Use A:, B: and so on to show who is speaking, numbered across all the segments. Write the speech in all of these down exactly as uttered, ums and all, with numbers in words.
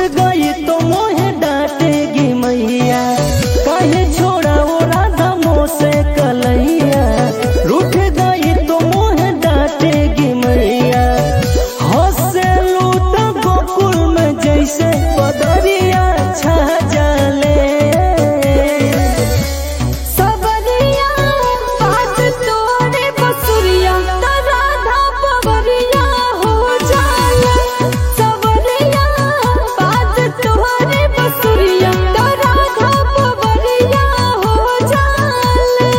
A: गई तो मोहे डांटेगी मैया, काहे छोड़ा वो राधा मोह से कलैया। रूठ गई तो मोहे डांटेगी मैया, हंसे लूट गोकुल में जैसे बदरिया छा जाले।
B: सबरिया बात तोरे बसुरिया त राधा पवरिया हो जाले। सबरिया बात तोरे बसुरिया त राधा पवरिया हो जाले।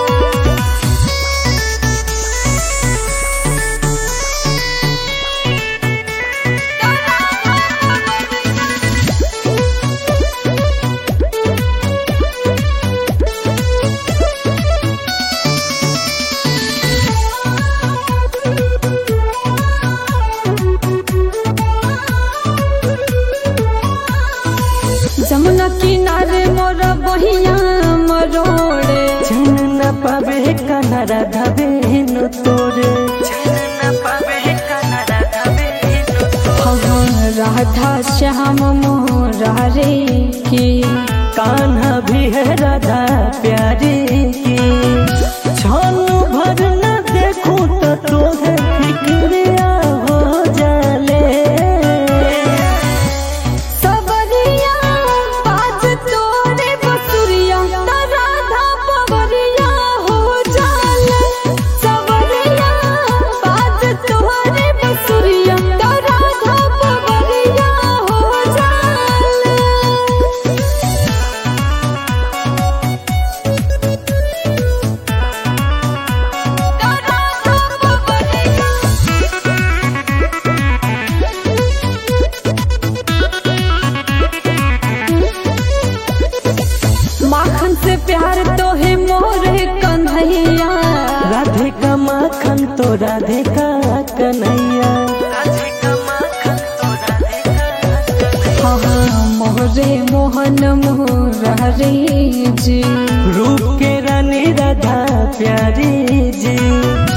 B: जमुना किनारे मोर बहिया मरोड़े,
A: छन न पावे कनरा धबे नु तोरे। छन न पावे कनरा धबे नु तोरे।
B: राधा श्याम मोरारे की
A: कान्हा भी है राधा प्यारी की। छन भर न देखूं तो तोहे फिक्रिया हो जाले।
B: सबरिया बात तोरे बसुरिया त राधा पवरिया हो जाले। सबरिया बात तोरे बसुरिया त राधा पवरिया हो जाले। माखन से प्यार तो है मोरे कन्हैया,
A: राधे का माखन तो राधे का कन्हैया। राधे का माखन तो राधे का कन्हैया।
B: हाँ मोरे मोहन मोरारे जी।
A: रूप के रानी राधा प्यारी जी।